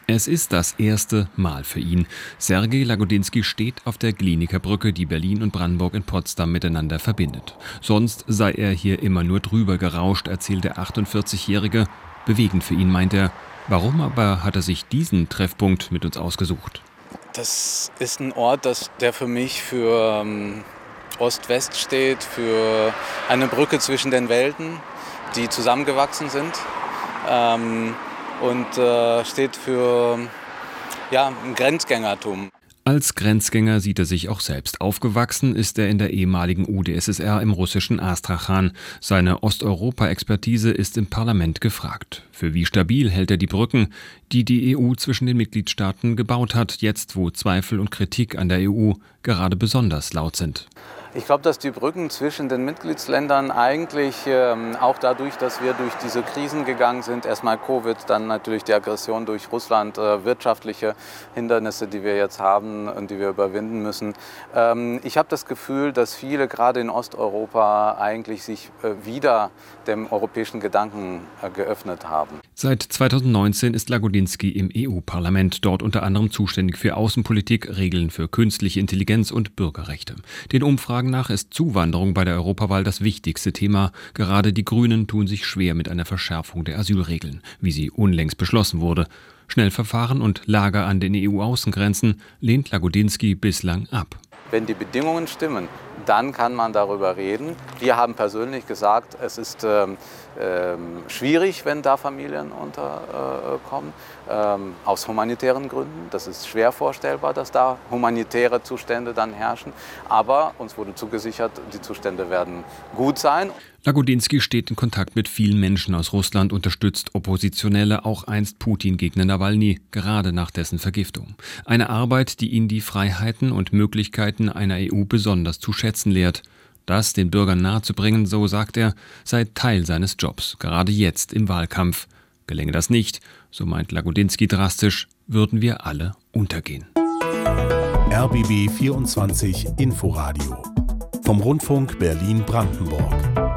Es ist das erste Mal für ihn. Sergej Lagodinsky steht auf der Glienicker Brücke, die Berlin und Brandenburg in Potsdam miteinander verbindet. Sonst sei er hier immer nur drüber gerauscht, erzählt der 48-Jährige. Bewegend für ihn, meint er. Warum aber hat er sich diesen Treffpunkt mit uns ausgesucht? Das ist ein Ort, der für mich für Ost-West steht, für eine Brücke zwischen den Welten, die zusammengewachsen sind. Und steht für ein Grenzgängertum. Als Grenzgänger sieht er sich auch selbst. Aufgewachsen ist er in der ehemaligen UdSSR im russischen Astrachan. Seine Osteuropa-Expertise ist im Parlament gefragt. Für wie stabil hält er die Brücken, die die EU zwischen den Mitgliedstaaten gebaut hat, jetzt wo Zweifel und Kritik an der EU gerade besonders laut sind? Ich glaube, dass die Brücken zwischen den Mitgliedsländern eigentlich auch dadurch, dass wir durch diese Krisen gegangen sind, erstmal Covid, dann natürlich die Aggression durch Russland, wirtschaftliche Hindernisse, die wir jetzt haben und die wir überwinden müssen. Ich habe das Gefühl, dass viele gerade in Osteuropa eigentlich sich wieder dem europäischen Gedanken geöffnet haben. Seit 2019 ist Lagodinsky im EU-Parlament, dort unter anderem zuständig für Außenpolitik, Regeln für künstliche Intelligenz und Bürgerrechte. Den Umfragen nach ist Zuwanderung bei der Europawahl das wichtigste Thema. Gerade die Grünen tun sich schwer mit einer Verschärfung der Asylregeln, wie sie unlängst beschlossen wurde. Schnellverfahren und Lager an den EU-Außengrenzen lehnt Lagodinsky bislang ab. Wenn die Bedingungen stimmen, dann kann man darüber reden. Wir haben persönlich gesagt, es ist schwierig, wenn da Familien unterkommen, aus humanitären Gründen. Das ist schwer vorstellbar, dass da humanitäre Zustände dann herrschen. Aber uns wurde zugesichert, die Zustände werden gut sein. Lagodinsky steht in Kontakt mit vielen Menschen aus Russland, unterstützt Oppositionelle, auch einst Putin-Gegner Nawalny, gerade nach dessen Vergiftung. Eine Arbeit, die ihn die Freiheiten und Möglichkeiten einer EU besonders zu schätzen lehrt. Das den Bürgern nahezubringen, so sagt er, sei Teil seines Jobs, gerade jetzt im Wahlkampf. Gelänge das nicht, so meint Lagodinsky drastisch, würden wir alle untergehen. RBB 24 Inforadio vom Rundfunk Berlin-Brandenburg.